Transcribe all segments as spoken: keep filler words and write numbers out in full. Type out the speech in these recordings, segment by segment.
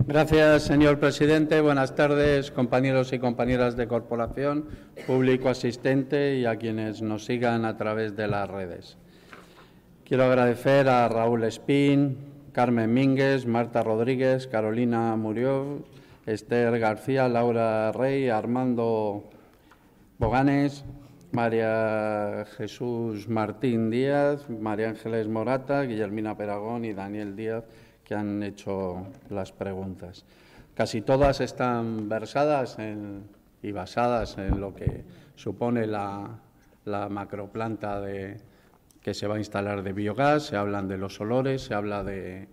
Gracias, señor presidente. Buenas tardes, compañeros y compañeras de corporación, público asistente y a quienes nos sigan a través de las redes. Quiero agradecer a Raúl Espín, Carmen Mínguez, Marta Rodríguez, Carolina Murió, Esther García, Laura Rey, Armando Boganes, María Jesús Martín Díaz, María Ángeles Morata, Guillermina Peragón y Daniel Díaz, que han hecho las preguntas. Casi todas están versadas en, y basadas en lo que supone la, la macroplanta de, que se va a instalar de biogás. Se hablan de los olores, se habla de,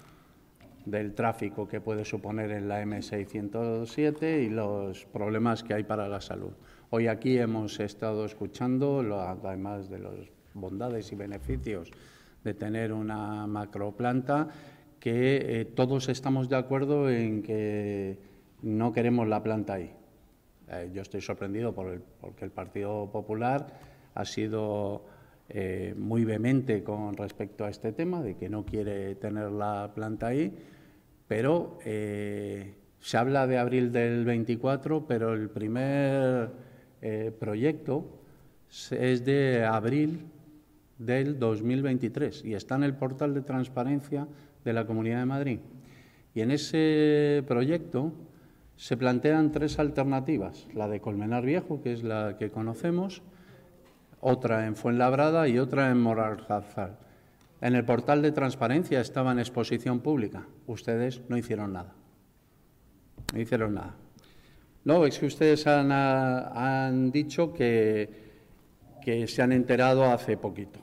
del tráfico que puede suponer en la eme seiscientos siete y los problemas que hay para la salud. Hoy aquí hemos estado escuchando, lo, además de las bondades y beneficios de tener una macroplanta, que eh, todos estamos de acuerdo en que no queremos la planta ahí. Eh, yo estoy sorprendido por el, porque el Partido Popular ha sido eh, muy vehemente con respecto a este tema, de que no quiere tener la planta ahí, pero eh, se habla de abril del veinticuatro, pero el primer eh, proyecto es de abril del dos mil veintitrés y está en el portal de transparencia de la Comunidad de Madrid. Y en ese proyecto se plantean tres alternativas: la de Colmenar Viejo, que es la que conocemos, otra en Fuenlabrada y otra en Moralzarzal. En el portal de transparencia estaba en exposición pública. Ustedes no hicieron nada. No hicieron nada. No, es que ustedes han, han dicho que, que se han enterado hace poquito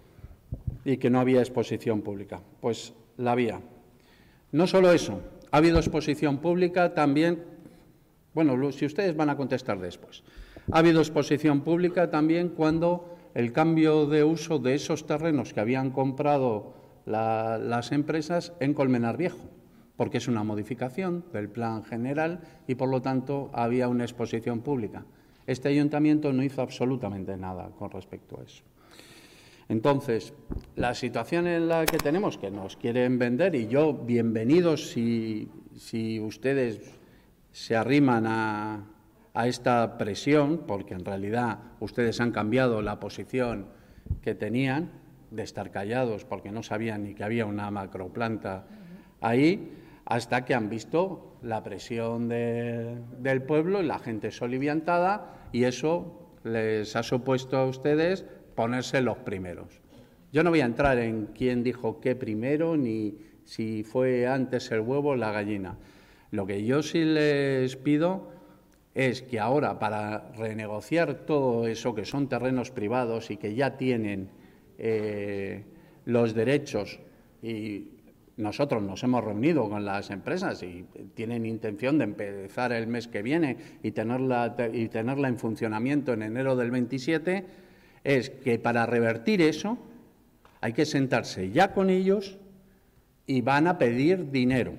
y que no había exposición pública. Pues la había. No solo eso, ha habido exposición pública también, bueno, si ustedes van a contestar después, ha habido exposición pública también cuando el cambio de uso de esos terrenos que habían comprado la, las empresas en Colmenar Viejo, porque es una modificación del plan general y, por lo tanto, había una exposición pública. Este ayuntamiento no hizo absolutamente nada con respecto a eso. Entonces, la situación en la que tenemos, que nos quieren vender, y yo, bienvenidos si, si ustedes se arriman a, a esta presión, porque en realidad ustedes han cambiado la posición que tenían de estar callados porque no sabían ni que había una macroplanta ahí, hasta que han visto la presión de, del pueblo y la gente soliviantada, y eso les ha supuesto a ustedes ponerse los primeros. Yo no voy a entrar en quién dijo qué primero, ni si fue antes el huevo o la gallina. Lo que yo sí les pido es que ahora, para renegociar todo eso, que son terrenos privados y que ya tienen eh, los derechos, y nosotros nos hemos reunido con las empresas y tienen intención de empezar el mes que viene y tenerla, y tenerla en funcionamiento en enero del veintisiete, es que para revertir eso hay que sentarse ya con ellos y van a pedir dinero,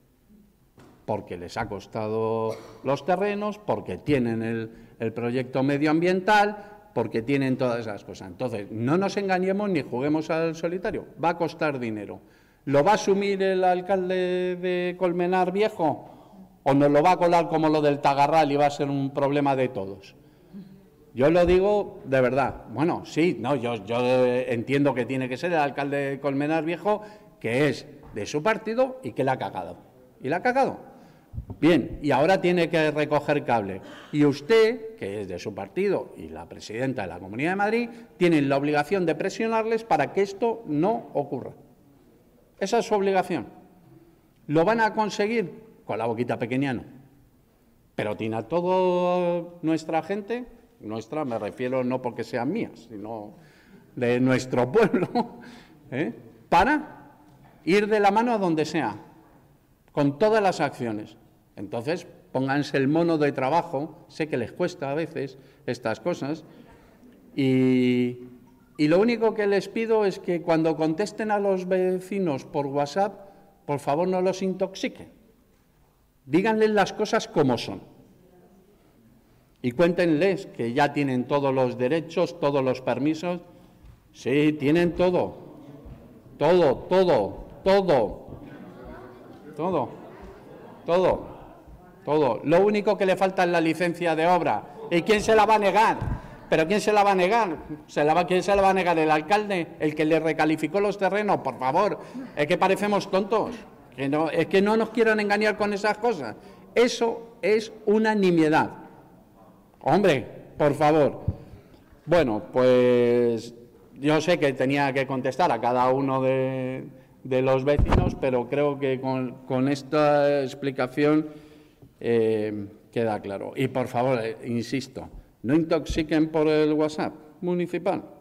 porque les ha costado los terrenos, porque tienen el, el proyecto medioambiental, porque tienen todas esas cosas. Entonces, no nos engañemos ni juguemos al solitario, va a costar dinero. ¿Lo va a asumir el alcalde de Colmenar Viejo o nos lo va a colar como lo del Tagarral y va a ser un problema de todos? Yo lo digo de verdad. Bueno, sí, no, yo, yo entiendo que tiene que ser el alcalde de Colmenar Viejo, que es de su partido y que la ha cagado. ¿Y la ha cagado? Bien, y ahora tiene que recoger cable. Y usted, que es de su partido y la presidenta de la Comunidad de Madrid, tienen la obligación de presionarles para que esto no ocurra. Esa es su obligación. ¿Lo van a conseguir? Con la boquita pequeña no. Pero tiene a toda nuestra gente, nuestra me refiero no porque sean mías, sino de nuestro pueblo, ¿eh? para ir de la mano a donde sea, con todas las acciones. Entonces, pónganse el mono de trabajo, sé que les cuesta a veces estas cosas, y, y lo único que les pido es que cuando contesten a los vecinos por WhatsApp, por favor no los intoxiquen. Díganles las cosas como son. Y cuéntenles que ya tienen todos los derechos, todos los permisos. Sí, tienen todo. Todo, todo, todo. Todo. todo, todo. Lo único que le falta es la licencia de obra. ¿Y quién se la va a negar? ¿Pero quién se la va a negar? ¿Se la va, ¿Quién se la va a negar? ¿El alcalde? ¿El que le recalificó los terrenos? Por favor, es que parecemos tontos. Que no, es que no nos quieran engañar con esas cosas. Eso es una nimiedad. Hombre, por favor. Bueno, pues yo sé que tenía que contestar a cada uno de, de los vecinos, pero creo que con, con esta explicación eh, queda claro. Y por favor, eh, insisto, no intoxiquen por el WhatsApp municipal.